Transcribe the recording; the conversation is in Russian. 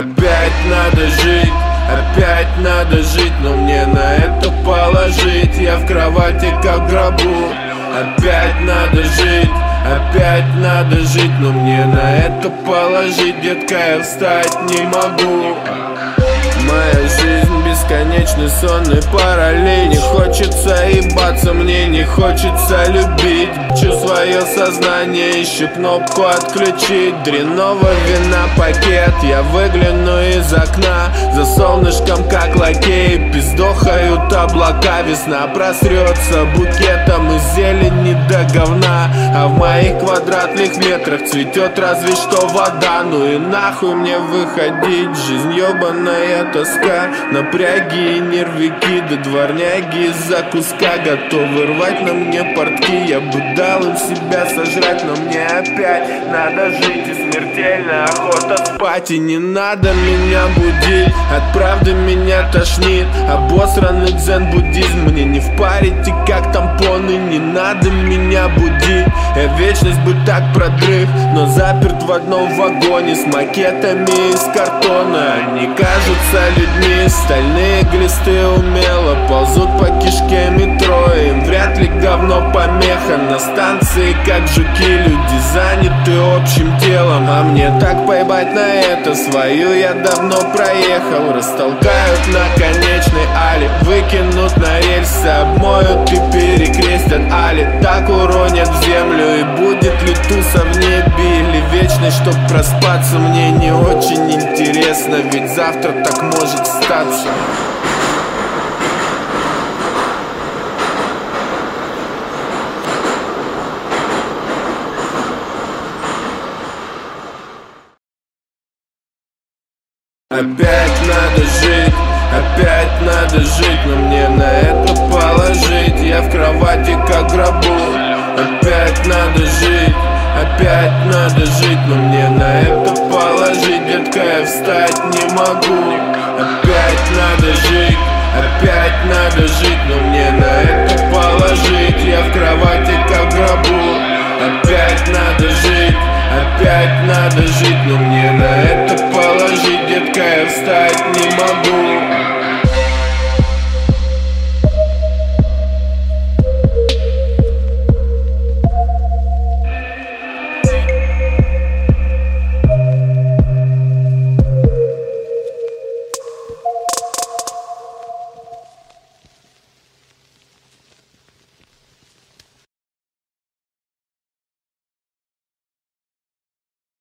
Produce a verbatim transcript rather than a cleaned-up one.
Опять надо жить, опять надо жить, но мне на это положить. Я в кровати как в гробу. Опять надо жить, опять надо жить, но мне на это положить. Детка, я встать не могу. Моя жизнь бесконечный сон и параллель. Не хочется ебаться, мне не хочется любить. Хочу свое сознание, ищу кнопку отключить. Дрянного вина пакет, я выгляну из окна. За солнышком как лакей, пиздохают облака. Весна просрется букетом из зелени до говна. А в моих квадратных метрах цветет разве что вода. Ну и нахуй мне выходить, жизнь ебаная тоска. Напряги и нервики, да дворняги из-за куска готовы рвать на мне портки. Я бы дал им себя сожрать, но мне опять надо жить. И смертельная охота спать. И не надо меня будить, от правды меня тошнит. Обосранный дзен-буддизм мне не впарить. И как тампоны, не надо меня будить. Я вечность бы так продрых, но заперт в одном вагоне с макетами из картона. Они кажутся людьми, стальные глисты умело ползут по кишке метро. Им вряд ли говно помеха. На станции как жуки, люди заняты общим делом. А мне так поебать на это, свою я давно проехал. Растолкают на конечной але, выкинут на рельсы, обмоют и перекрестят али. Так уронят в землю, и будет ли туса в небе или вечность, чтоб проспаться, мне не очень интересно, ведь завтра так может статься. Опять надо жить, опять надо жить, но мне на это положить. Я в кровати как в гробу. Опять надо жить, опять надо жить, но мне на это положить. Детка, я встать не могу. Опять надо жить, опять надо жить, но мне на это положить. Я в кровати как в гробу. Опять надо жить, опять надо жить, но мне на это